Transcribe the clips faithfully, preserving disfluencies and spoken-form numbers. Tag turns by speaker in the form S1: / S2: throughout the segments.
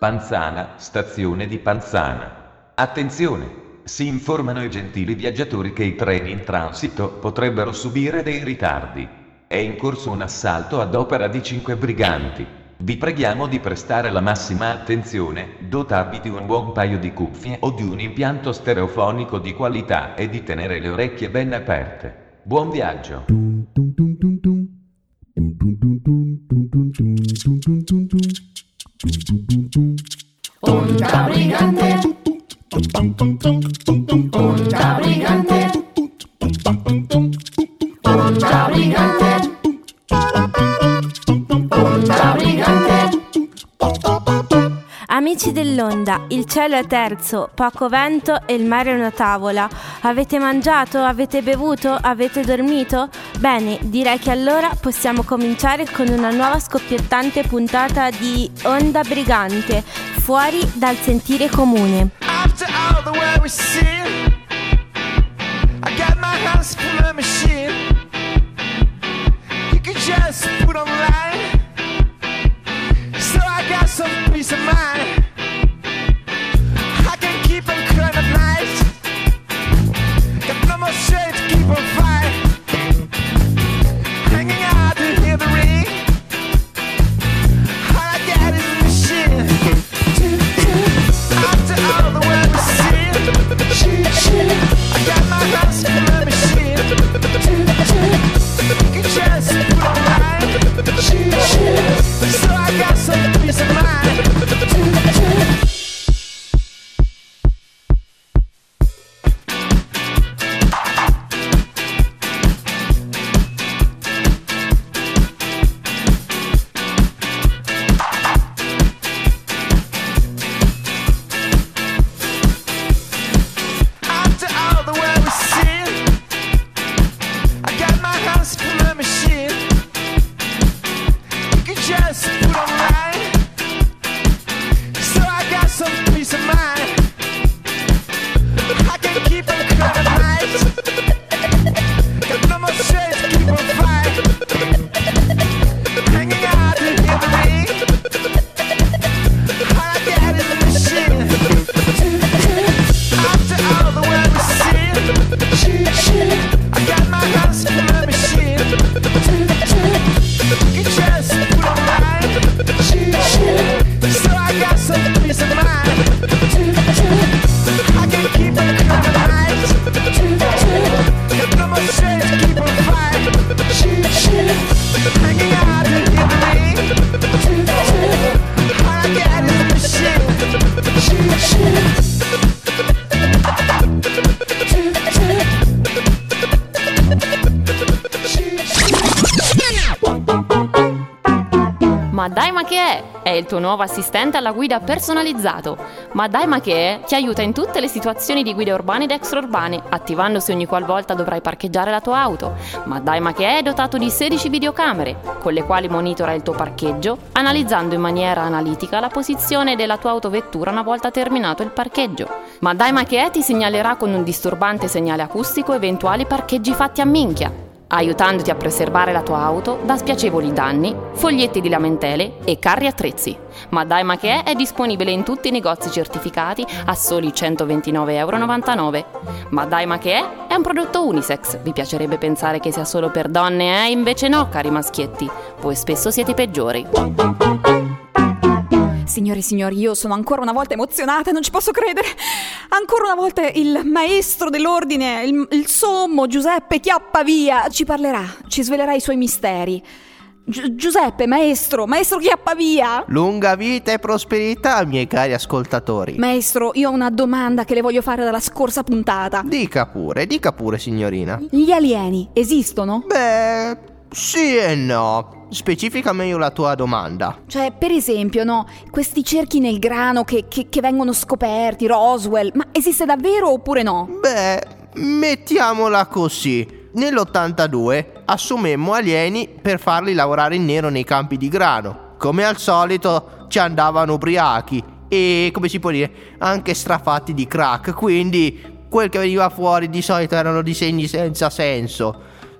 S1: Panzana, stazione di Panzana. Attenzione! Si informano i gentili viaggiatori che i treni in transito potrebbero subire dei ritardi. È in corso un assalto ad opera di cinque briganti. Vi preghiamo di prestare la massima attenzione, dotarvi di un buon paio di cuffie o di un impianto stereofonico di qualità e di tenere le orecchie ben aperte. Buon viaggio!
S2: Onda brigante, onda brigante, onda brigante, onda brigante.
S3: Amici dell'Onda, il cielo è terzo, poco vento e il mare è una tavola. Avete mangiato? Avete bevuto? Avete dormito? Bene, direi che allora possiamo cominciare con una nuova scoppiettante puntata di Onda Brigante, fuori dal sentire comune.
S4: After all the way we see, I got my hands full of machine. You could just put online, so I got some peace of mind. I can keep on crying at night, got no more shade to keep on fight. Hanging out to hear the ring, all I got is a machine. After all the way we see, I got my hands full of machine. You can just put online, so I got some peace of mind.
S5: Ma dai ma che è? È il tuo nuovo assistente alla guida personalizzato. Ma dai ma che è? Ti aiuta in tutte le situazioni di guide urbane ed extraurbane, attivandosi ogni qualvolta dovrai parcheggiare la tua auto. Ma dai ma che è dotato di sedici videocamere, con le quali monitora il tuo parcheggio, analizzando in maniera analitica la posizione della tua autovettura una volta terminato il parcheggio. Ma dai ma che è ti segnalerà con un disturbante segnale acustico eventuali parcheggi fatti a minchia, aiutandoti a preservare la tua auto da spiacevoli danni, foglietti di lamentele e carri attrezzi. Ma dai ma che è è disponibile in tutti i negozi certificati a soli centoventinove virgola novantanove euro. Ma dai ma che è è un prodotto unisex. Vi piacerebbe pensare che sia solo per donne, eh? Invece no, cari maschietti, voi spesso siete i peggiori.
S6: Signore e signori, io sono ancora una volta emozionata, non ci posso credere. Ancora una volta il maestro dell'ordine, il, il sommo Giuseppe Chiappavia ci parlerà, ci svelerà i suoi misteri. Gi- Giuseppe, maestro, maestro Chiappavia.
S7: Lunga vita e prosperità, miei cari ascoltatori.
S6: Maestro, io ho una domanda che le voglio fare dalla scorsa puntata.
S7: Dica pure, dica pure, signorina.
S6: Gli alieni esistono?
S7: Beh, sì e no. Specifica meglio la tua domanda.
S6: Cioè, per esempio, no, questi cerchi nel grano che, che, che vengono scoperti, Roswell, ma esiste davvero oppure no?
S7: Beh, mettiamola così. Nell'ottantadue assumemmo alieni per farli lavorare in nero nei campi di grano. Come al solito ci andavano ubriachi e, come si può dire, anche strafatti di crack. Quindi quel che veniva fuori di solito erano disegni senza senso.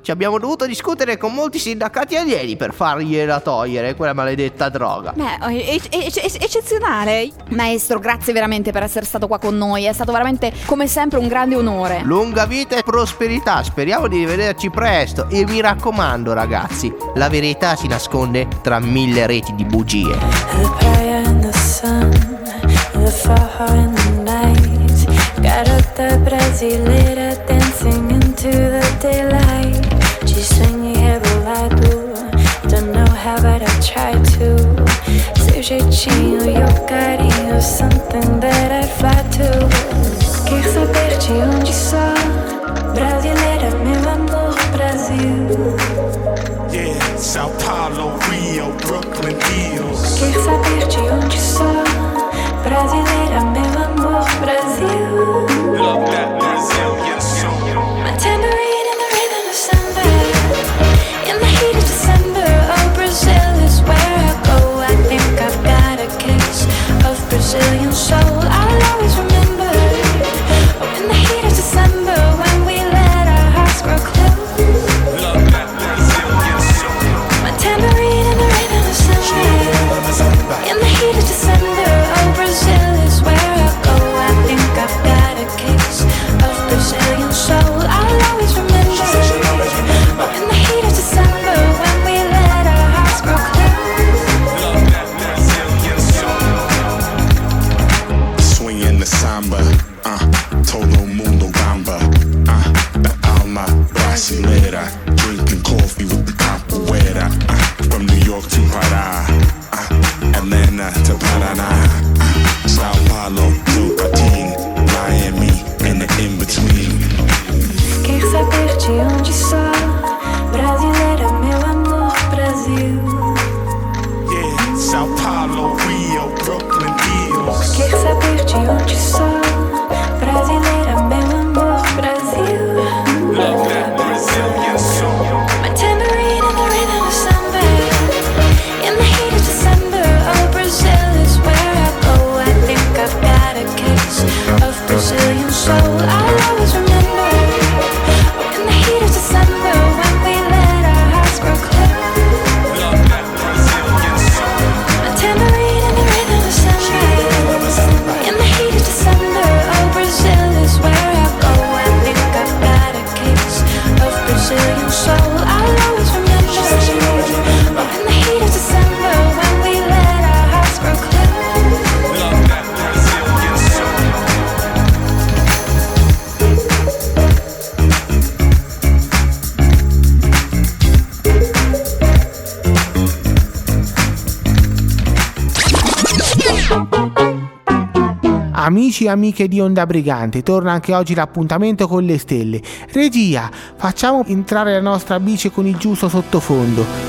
S7: Ci abbiamo dovuto discutere con molti sindacati alieni per fargliela togliere, quella maledetta droga.
S6: Beh, è, è- è- è- eccezionale. Maestro, grazie veramente per essere stato qua con noi. È stato veramente, come sempre, un grande onore.
S7: Lunga vita e prosperità, speriamo di rivederci presto. E mi raccomando ragazzi, la verità si nasconde tra mille reti di bugie.
S8: The fire in the sun, the fire in the night. Garota brasileira dancing into the daylight. Ci sogni revelado, don't know how but I try to. Seu jeitinho e o carinho, something that I fly to. Quer saber de onde sou? Brasileira, meu amor, Brasil.
S4: Yeah, Sao Paulo, Rio, Brooklyn, Hills.
S8: Quer saber de onde sou? Brasileira, meu amor, Brasil.
S4: Love that Brazilian soul.
S8: My tambourine in the rhythm of samba. In the heat of December, oh, Brazil is where I go. I think I've got a case of Brazilian soul. I'll always remember. Oh, in the heat of December, when we let our hearts grow close.
S4: Love that Brazilian soul.
S8: My tambourine in the rhythm of samba. In the heat of December, oh, Brazil is where I go. I think I've got a case of Brazilian soul. I'll always remember. Oh, in the heat of December, when we let our hearts grow close.
S4: Love that Brazilian soul.
S9: Swinging the samba, uh, todo mundo gamba, uh, the alma brasileira, drinking coffee with the capoeira, uh, from New York to Pará, uh, Atlanta to Paraná, uh, Sao Paulo to Patin, Miami, and the in-between.
S8: Quer saber de onde sou? Brasileira, meu amor, Brasil.
S4: Yeah, Sao Paulo, Rio, Brooklyn, Hills.
S8: Quer saber de onde sou? Brasileira, meu amor, Brasil.
S4: Love that Brazilian soul.
S8: My tambourine in the rhythm of samba. In the heat of December, oh, Brazil is where I go. I think I've got a case of Brazilian soul. I'll always remember. Oh, in the heat of December, when we let our hearts grow close.
S4: Love that Brazilian soul.
S8: My tambourine in the rhythm of samba. In the heat of December, oh, Brazil is where I go. I think I've got a case of Brazilian soul. I'll always remember. Oh, in the heat of December, when we let our hearts grow close.
S4: Love that Brazilian soul.
S10: Amici e amiche di Onda Brigante, torna anche oggi l'appuntamento con le stelle. Regia, facciamo entrare la nostra bice con il giusto sottofondo.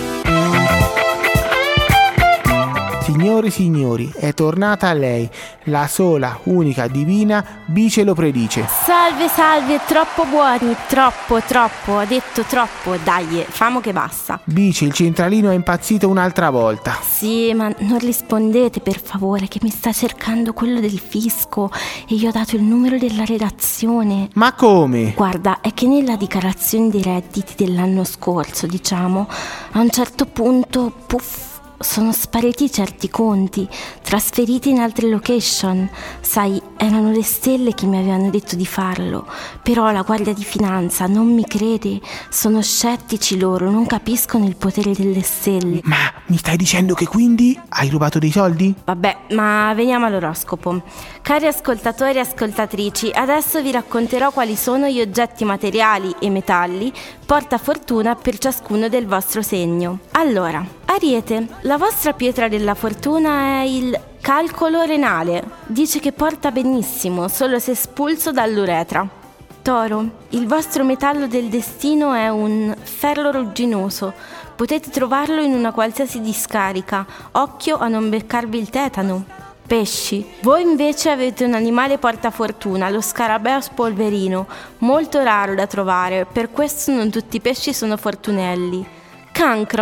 S10: Signore e signori, è tornata a lei, la sola, unica, divina Bice lo predice.
S3: Salve, salve, troppo buoni, troppo, troppo, ha detto troppo, dai, famo che basta.
S10: Bice, il centralino è impazzito un'altra volta.
S3: Sì, ma non rispondete per favore, che mi sta cercando quello del fisco e io ho dato il numero della redazione.
S10: Ma come?
S3: Guarda, è che nella dichiarazione dei redditi dell'anno scorso, diciamo, a un certo punto, puff, sono spariti certi conti, trasferiti in altre location. Sai, erano le stelle che mi avevano detto di farlo, però la Guardia di Finanza non mi crede, sono scettici loro, non capiscono il potere delle stelle.
S10: Ma mi stai dicendo che quindi hai rubato dei soldi?
S3: Vabbè, ma veniamo all'oroscopo. Cari ascoltatori e ascoltatrici, adesso vi racconterò quali sono gli oggetti materiali e metalli porta fortuna per ciascuno del vostro segno. Allora, Ariete, la vostra pietra della fortuna è il calcolo renale. Dice che porta benissimo, solo se espulso dall'uretra. Toro, il vostro metallo del destino è un ferro rugginoso. Potete trovarlo in una qualsiasi discarica. Occhio a non beccarvi il tetano. Pesci, voi invece avete un animale portafortuna, lo scarabeo spolverino, molto raro da trovare, per questo non tutti i pesci sono fortunelli. Cancro,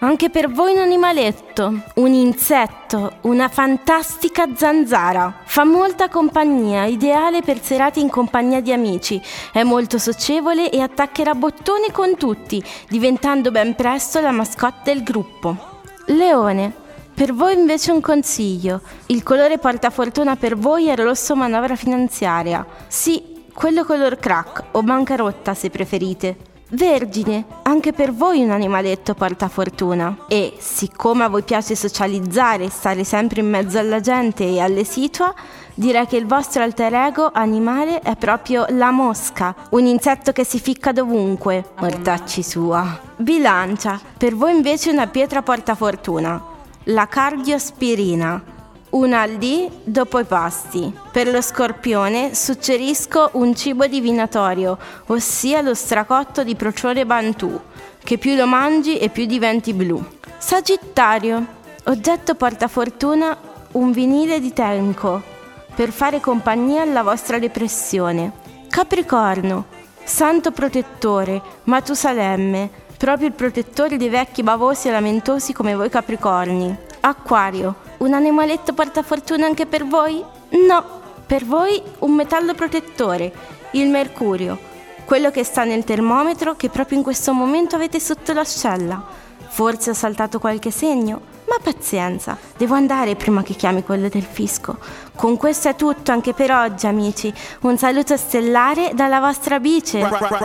S3: anche per voi un animaletto, un insetto, una fantastica zanzara. Fa molta compagnia, ideale per serate in compagnia di amici. È molto socievole e attaccherà bottoni con tutti, diventando ben presto la mascotte del gruppo. Leone. Per voi invece un consiglio. Il colore portafortuna per voi è rosso manovra finanziaria. Sì, quello color crack o bancarotta se preferite. Vergine, anche per voi un animaletto porta fortuna. E siccome a voi piace socializzare e stare sempre in mezzo alla gente e alle situa, direi che il vostro alter ego animale è proprio la mosca, un insetto che si ficca dovunque, mortacci sua. Bilancia, per voi invece una pietra porta fortuna, la cardiospirina. Una al dì dopo i pasti. Per lo Scorpione suggerisco un cibo divinatorio, ossia lo stracotto di procione Bantù, che più lo mangi e più diventi blu. Sagittario, oggetto portafortuna, un vinile di Tenco, per fare compagnia alla vostra depressione. Capricorno, santo protettore, Matusalemme, proprio il protettore dei vecchi bavosi e lamentosi come voi Capricorni. Acquario, un animaletto portafortuna anche per voi? No, per voi un metallo protettore, il mercurio, quello che sta nel termometro che proprio in questo momento avete sotto l'ascella. Forse ho saltato qualche segno, ma pazienza, devo andare prima che chiami quello del fisco. Con questo è tutto anche per oggi, amici. Un saluto stellare dalla vostra bice.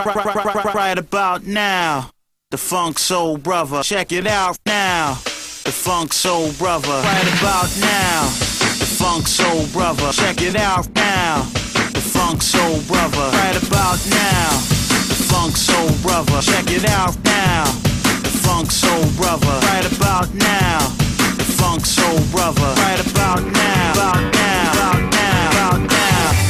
S11: Right about now, the Funk Soul Brother, check it out now. The Funk Soul Brother, right about now. The Funk Soul Brother, check it out now. The Funk Soul Brother, right about now. The Funk Soul Brother, check it out now. The Funk Soul Brother, right about now. The Funk Soul Brother, right about now. About now, about now, about now.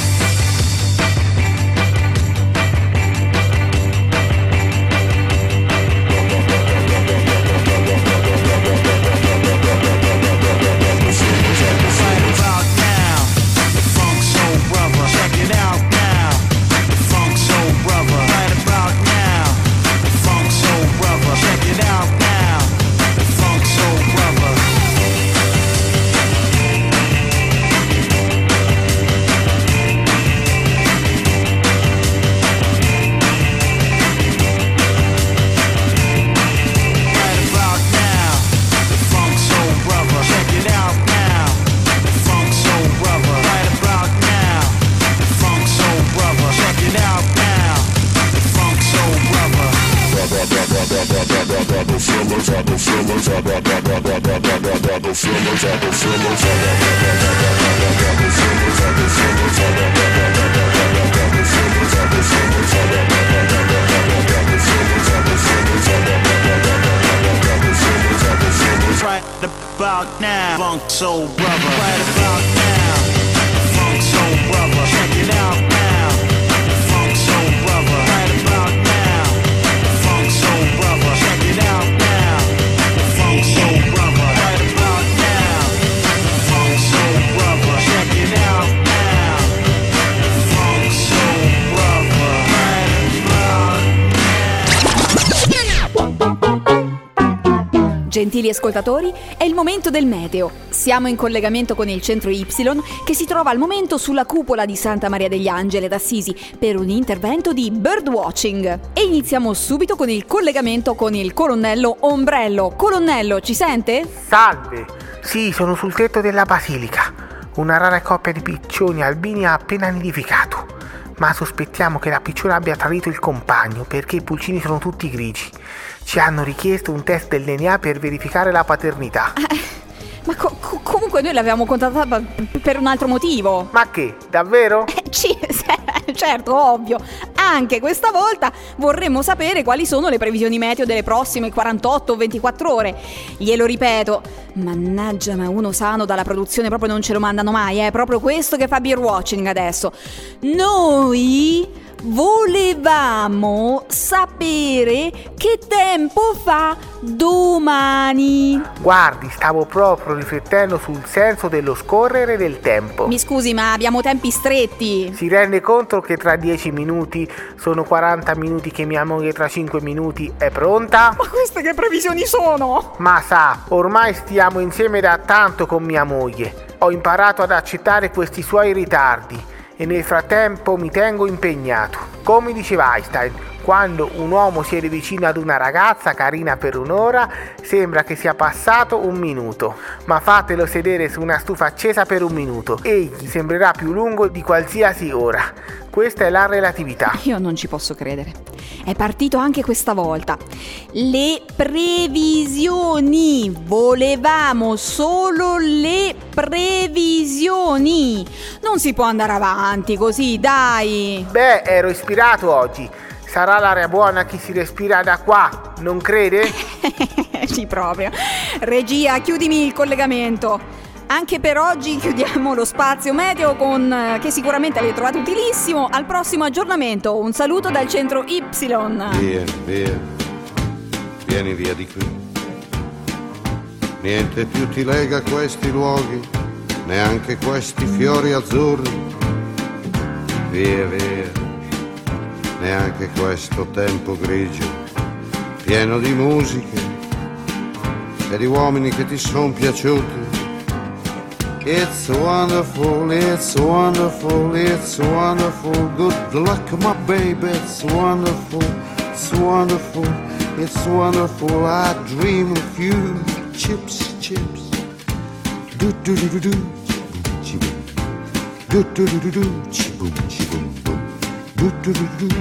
S11: Right about now, Funk Soul Brother. Right about now, Funk Soul Brother. Check it out now, Funk Soul Brother. Right about now, Funk Soul Brother. Check it out now, Funk Soul Brother. Right about now, Funk Soul Brother. Check it out now, Funk Soul Brother. Right about now.
S6: Gentili ascoltatori, è il momento del meteo. Siamo in collegamento con il centro Y, che si trova al momento sulla cupola di Santa Maria degli Angeli ad Assisi per un intervento di birdwatching. E iniziamo subito con il collegamento con il colonnello Ombrello. Colonnello, ci sente?
S10: Salve, sì, sono sul tetto della basilica. Una rara coppia di piccioni albini ha appena nidificato, ma sospettiamo che la picciona abbia tradito il compagno perché i pulcini sono tutti grigi. Ci hanno richiesto un test del D N A per verificare la paternità.
S6: Eh, ma co- co- comunque noi l'avevamo contattata per un altro motivo.
S10: Ma che, davvero?
S6: Eh, sì, certo, ovvio. Anche questa volta vorremmo sapere quali sono le previsioni meteo delle prossime quarantotto o ventiquattro ore. Glielo ripeto, mannaggia, ma uno sano dalla produzione proprio non ce lo mandano mai, è proprio questo che fa beer watching adesso. Noi volevamo sapere che tempo fa domani.
S10: Guardi, stavo proprio riflettendo sul senso dello scorrere del tempo.
S6: Mi scusi, ma abbiamo tempi stretti.
S10: Si rende conto che tra dieci minuti sono quaranta minuti, che mia moglie tra cinque minuti è pronta?
S6: Ma queste che previsioni sono?
S10: Ma sa, ormai stiamo insieme da tanto con mia moglie. Ho imparato ad accettare questi suoi ritardi e nel frattempo mi tengo impegnato. Come diceva Einstein, quando un uomo siede vicino ad una ragazza carina per un'ora, sembra che sia passato un minuto, ma fatelo sedere su una stufa accesa per un minuto, egli sembrerà più lungo di qualsiasi ora. Questa è la relatività.
S6: Io non ci posso credere. È partito anche questa volta. Le previsioni. Volevamo solo le previsioni. Non si può andare avanti così, dai.
S10: Beh, ero ispirato oggi. Sarà l'aria buona che si respira da qua, non crede?
S6: Sì, proprio. Regia, chiudimi il collegamento. Anche per oggi chiudiamo lo spazio meteo con che sicuramente avete trovato utilissimo. Al prossimo aggiornamento. Un saluto dal centro Y.
S12: Via, via, vieni via di qui. Niente più ti lega a questi luoghi, neanche questi fiori azzurri. Via, via, neanche questo tempo grigio, pieno di musiche e di uomini che ti son piaciuti. It's wonderful, it's wonderful, it's wonderful. Good luck, my baby, it's wonderful, it's wonderful, it's wonderful. I dream of you. Chips, chips. Do do do do do. Chibum. Do do do do do. Chibum, chibum, boom. Do do do do.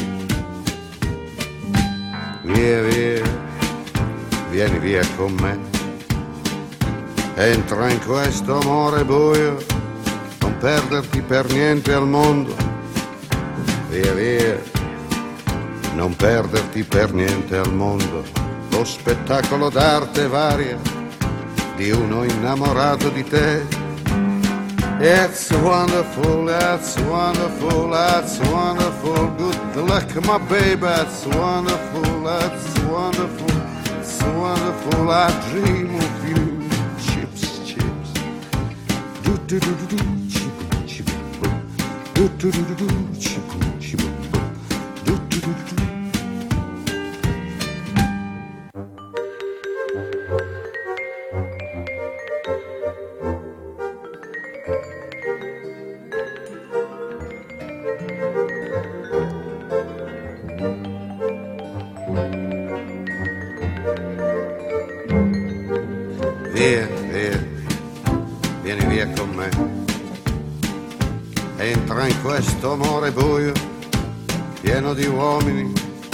S12: Via, via, vieni via con me. Entra in questo amore buio, non perderti per niente al mondo. Via, via, non perderti per niente al mondo. Lo spettacolo d'arte varia di uno innamorato di te. It's wonderful, it's wonderful, it's wonderful. Good luck, my baby, it's wonderful, it's wonderful, it's wonderful. I dream of you. Do do do do do, chibum chibum boom. Do do do do do, chibum chibum boom. Do do do do do. Via, via. Vieni via con me, entra in questo amore buio, pieno di uomini.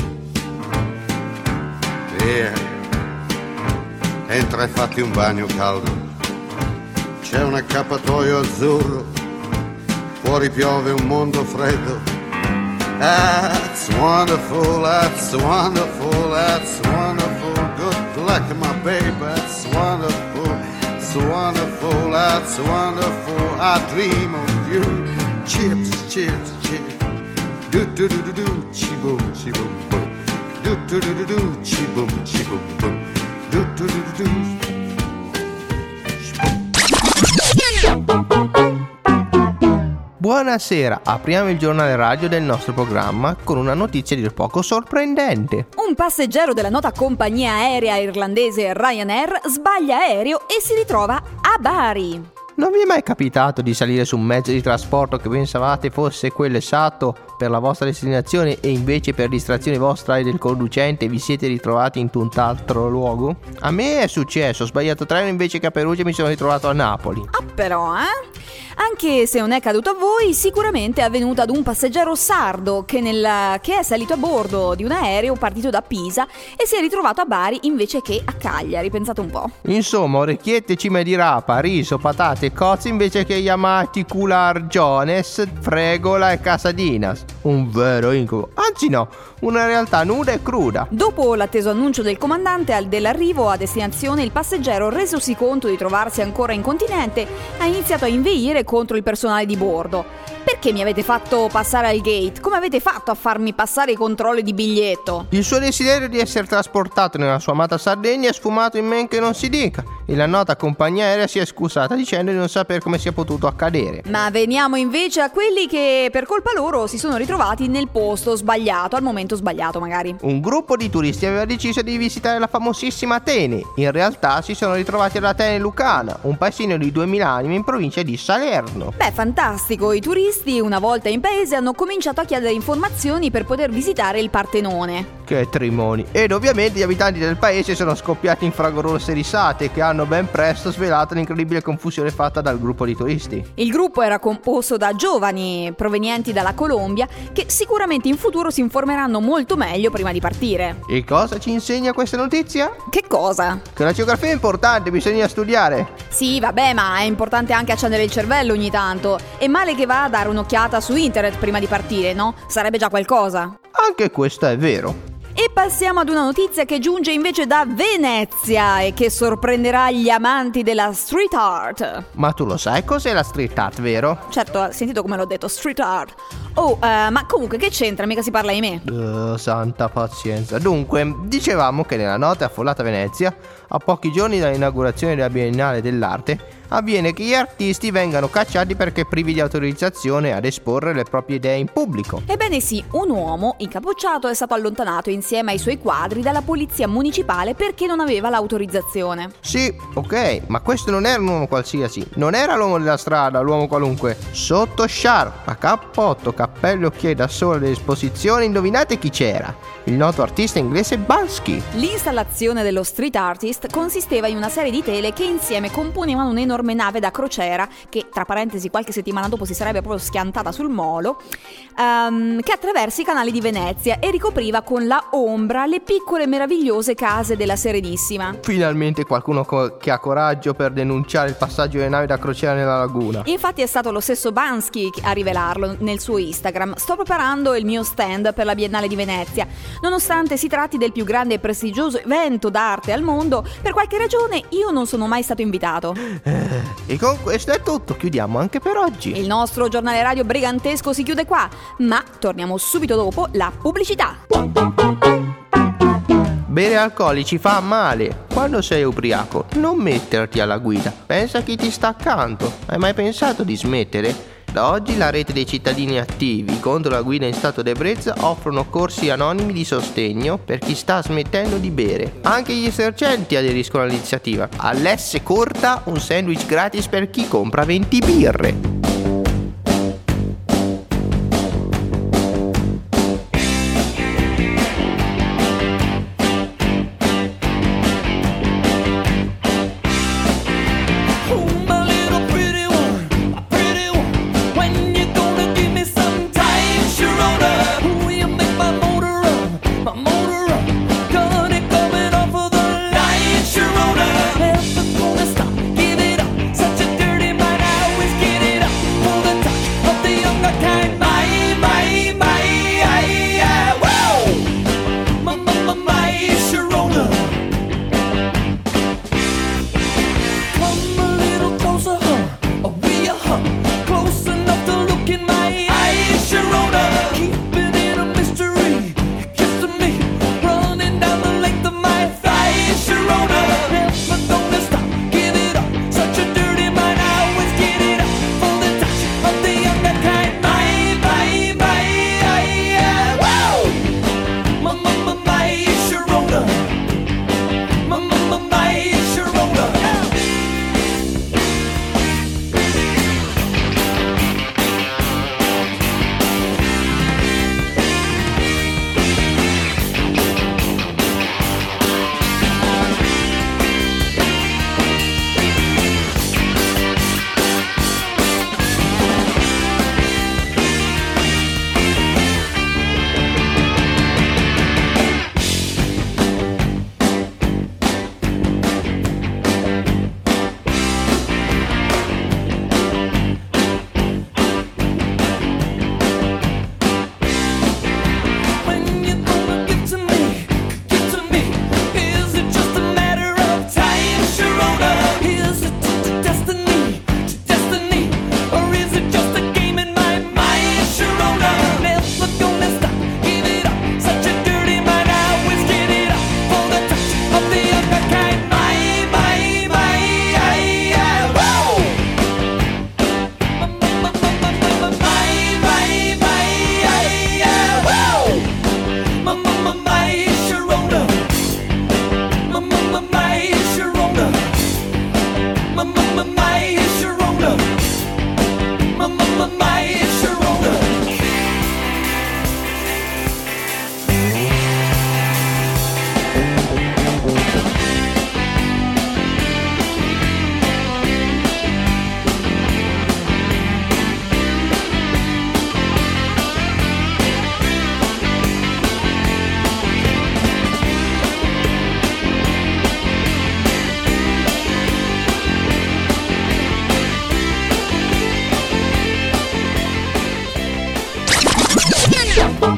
S12: Via, entra e fatti un bagno caldo, c'è un accappatoio azzurro, fuori piove un mondo freddo. That's wonderful, that's wonderful, that's wonderful. Good luck, my baby, that's wonderful. It's wonderful, that's wonderful. I dream of you. Chips, chips, chips. Do do do do do. Chiboom, chiboom, boom. Do do do do do. Chiboom, chiboom, boom. Do do do do do.
S7: Buonasera, apriamo il giornale radio del nostro programma con una notizia dir poco sorprendente.
S6: Un passeggero della nota compagnia aerea irlandese Ryanair sbaglia aereo e si ritrova a Bari.
S7: Non vi è mai capitato di salire su un mezzo di trasporto che pensavate fosse quello esatto per la vostra destinazione e invece per distrazione vostra e del conducente vi siete ritrovati in tutt'altro luogo? A me è successo, ho sbagliato treno invece che a Perugia mi sono ritrovato a Napoli.
S6: Ah però, eh? Anche se non è accaduto a voi, sicuramente è avvenuto ad un passeggero sardo che, nel, che è salito a bordo di un aereo partito da Pisa e si è ritrovato a Bari invece che a Cagliari, pensate un po'.
S7: Insomma, orecchiette, cime di rapa, riso, patate e cozze invece che gli amati culargiones, fregola e casadinas. Un vero incubo, anzi no, una realtà nuda e cruda.
S6: Dopo l'atteso annuncio del comandante al dell'arrivo a destinazione, il passeggero, resosi conto di trovarsi ancora in continente, ha iniziato a inveire contro il personale di bordo. Per che mi avete fatto passare al gate? Come avete fatto a farmi passare i controlli di biglietto?
S7: Il suo desiderio di essere trasportato nella sua amata Sardegna è sfumato in men che non si dica, e la nota compagnia aerea si è scusata dicendo di non sapere come sia potuto accadere.
S6: Ma veniamo invece a quelli che per colpa loro si sono ritrovati nel posto sbagliato, al momento sbagliato magari.
S7: Un gruppo di turisti aveva deciso di visitare la famosissima Atene. In realtà si sono ritrovati ad Atene Lucana, un paesino di duemila anime in provincia di Salerno.
S6: Beh, fantastico, i turisti una volta in paese hanno cominciato a chiedere informazioni per poter visitare il Partenone.
S7: Che trimoni. Ed ovviamente gli abitanti del paese sono scoppiati in fragorose risate che hanno ben presto svelato l'incredibile confusione fatta dal gruppo di turisti.
S6: Il gruppo era composto da giovani provenienti dalla Colombia che sicuramente in futuro si informeranno molto meglio prima di partire.
S7: E cosa ci insegna questa notizia?
S6: Che cosa?
S7: Che la geografia è importante, bisogna studiare.
S6: Sì, vabbè, ma è importante anche accendere il cervello ogni tanto. È male che va a dare un'occhiata su internet prima di partire, no? Sarebbe già qualcosa.
S7: Anche questo è vero.
S6: E passiamo ad una notizia che giunge invece da Venezia e che sorprenderà gli amanti della street art.
S7: Ma tu lo sai cos'è la street art, vero?
S6: Certo, hai sentito come l'ho detto, street art. Oh, uh, ma comunque che c'entra? Mica si parla di me.
S7: Uh, santa pazienza. Dunque, dicevamo che nella nota e affollata Venezia, a pochi giorni dall'inaugurazione della Biennale dell'Arte, avviene che gli artisti vengano cacciati perché privi di autorizzazione ad esporre le proprie idee in pubblico.
S6: Ebbene sì, un uomo incappucciato è stato allontanato insieme ai suoi quadri dalla polizia municipale perché non aveva l'autorizzazione.
S7: Sì, ok, ma questo non era un uomo qualsiasi, non era l'uomo della strada, l'uomo qualunque. Sotto sciarpa, cappotto, cappello, occhiali da sole dell'esposizione, indovinate chi c'era? Il noto artista inglese Banksy.
S6: L'installazione dello street artist consisteva in una serie di tele che insieme componevano un'enorme nave da crociera che, tra parentesi, qualche settimana dopo si sarebbe proprio schiantata sul molo, um, che attraversa i canali di Venezia e ricopriva con la ombra le piccole meravigliose case della Serenissima.
S7: Finalmente qualcuno co- che ha coraggio per denunciare il passaggio delle navi da crociera nella laguna.
S6: Infatti è stato lo stesso Banksy a rivelarlo nel suo Instagram. Sto preparando il mio stand per la Biennale di Venezia. Nonostante si tratti del più grande e prestigioso evento d'arte al mondo, per qualche ragione io non sono mai stato invitato.
S7: E con questo è tutto, chiudiamo anche per oggi.
S6: Il nostro giornale radio brigantesco si chiude qua, ma torniamo subito dopo la pubblicità.
S7: Bere alcolici fa male. Quando sei ubriaco, non metterti alla guida. Pensa a chi ti sta accanto. Hai mai pensato di smettere? Da oggi la rete dei cittadini attivi contro la guida in stato d'ebbrezza offrono corsi anonimi di sostegno per chi sta smettendo di bere. Anche gli esercenti aderiscono all'iniziativa. All'S corta un sandwich gratis per chi compra venti birre.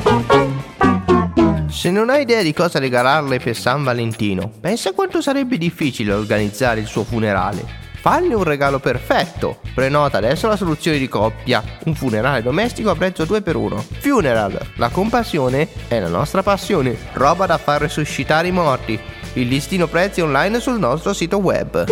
S7: Se non hai idea di cosa regalarle per San Valentino, pensa quanto sarebbe difficile organizzare il suo funerale. Falli un regalo perfetto. Prenota adesso la soluzione di coppia, un funerale domestico a prezzo due per uno. Funeral, la compassione è la nostra passione. Roba da far resuscitare i morti. Il listino prezzi online sul nostro sito web.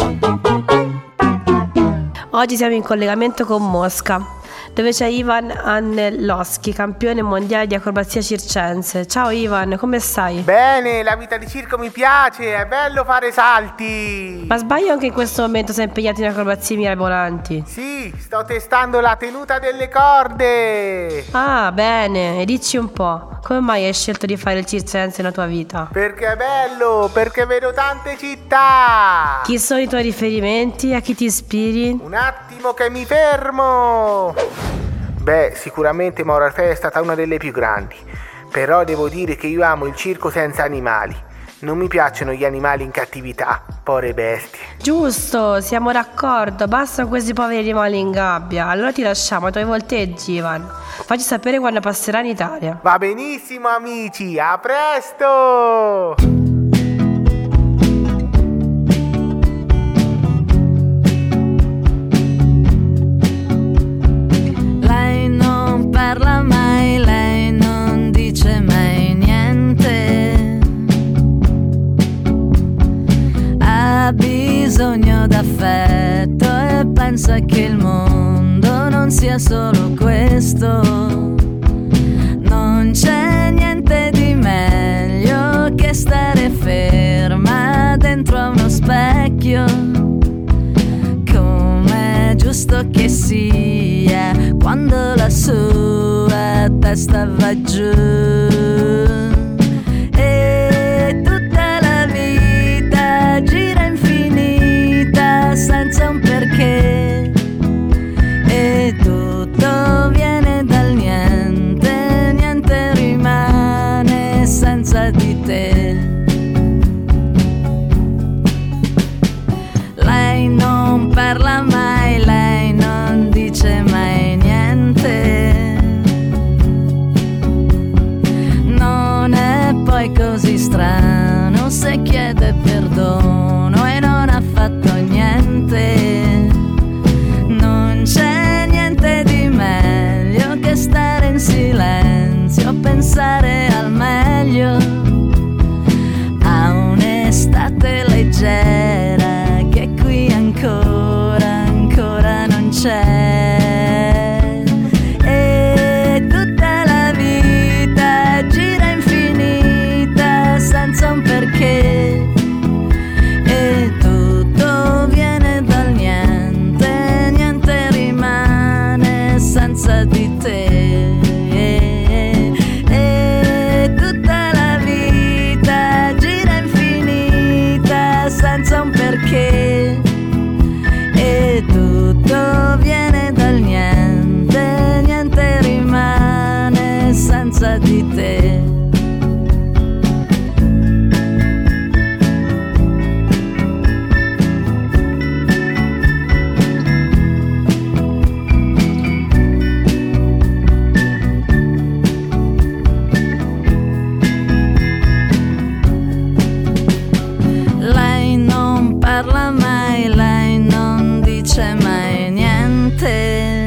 S13: Oggi siamo in collegamento con Mosca, dove c'è Ivan Annelloschi, campione mondiale di acrobazia circense. Ciao Ivan, come stai?
S10: Bene, la vita di circo mi piace, è bello fare salti.
S13: Ma sbaglio, anche in questo momento sei impegnato in acrobazie mirabolanti?
S10: Sì, sto testando la tenuta delle corde.
S13: Ah, bene, e dici un po', come mai hai scelto di fare il circense nella tua vita?
S10: Perché è bello, perché vedo tante città.
S13: Chi sono i tuoi riferimenti? A chi ti ispiri?
S10: Un attimo che mi fermo. Beh, sicuramente Maura Orfei è stata una delle più grandi, però devo dire che io amo il circo senza animali. Non mi piacciono gli animali in cattività, povere bestie.
S13: Giusto, siamo d'accordo, bastano questi poveri animali in gabbia. Allora ti lasciamo ai tuoi volteggi, Ivan. Facci sapere quando passerà in Italia.
S10: Va benissimo amici, a presto!
S8: Parla mai, lei non dice mai niente. Ha bisogno d'affetto e pensa che il mondo non sia solo questo. Non c'è niente di meglio che stare ferma dentro a uno specchio, come è giusto che sia quando la sua testa va giù. E tutta la vita gira infinita senza un perché, e tutto viene dal niente, niente rimane senza di te. Lei non parla mai, lei non dice mai niente. Non è poi così strano se chiede perdono e non ha fatto niente. Non c'è niente di meglio che stare in silenzio, pensare al meglio, a un'estate leggera che qui ancora, ancora non c'è. E tutta la vita gira infinita senza un perché, e tutto viene dal niente, niente rimane senza di te. E tutta la vita gira infinita senza un perché, e tutto viene dal niente, niente rimane senza di te. Lei non parla mai, lei non dice mai niente.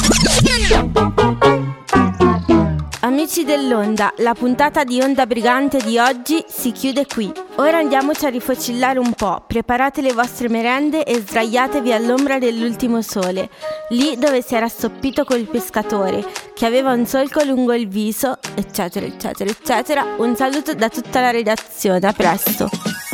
S3: Amici dell'Onda, la puntata di Onda Brigante di oggi si chiude qui. Ora andiamoci a rifocillare un po', preparate le vostre merende e sdraiatevi all'ombra dell'ultimo sole, lì dove si era assoppito col pescatore, che aveva un solco lungo il viso, eccetera, eccetera, eccetera. Un saluto da tutta la redazione, a presto.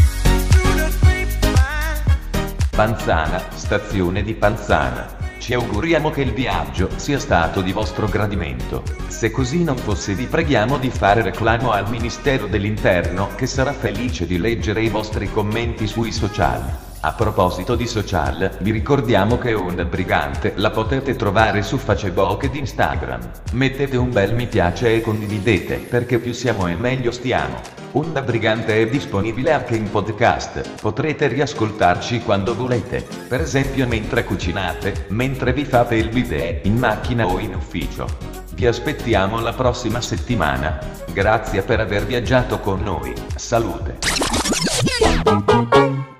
S1: Panzana, stazione di Panzana. Ci auguriamo che il viaggio sia stato di vostro gradimento. Se così non fosse, vi preghiamo di fare reclamo al Ministero dell'Interno, che sarà felice di leggere i vostri commenti sui social. A proposito di social, vi ricordiamo che Onda Brigante la potete trovare su Facebook ed Instagram. Mettete un bel mi piace e condividete, perché più siamo e meglio stiamo. Onda Brigante è disponibile anche in podcast, potrete riascoltarci quando volete, per esempio mentre cucinate, mentre vi fate il bidet, in macchina o in ufficio. Vi aspettiamo la prossima settimana. Grazie per aver viaggiato con noi. Salute.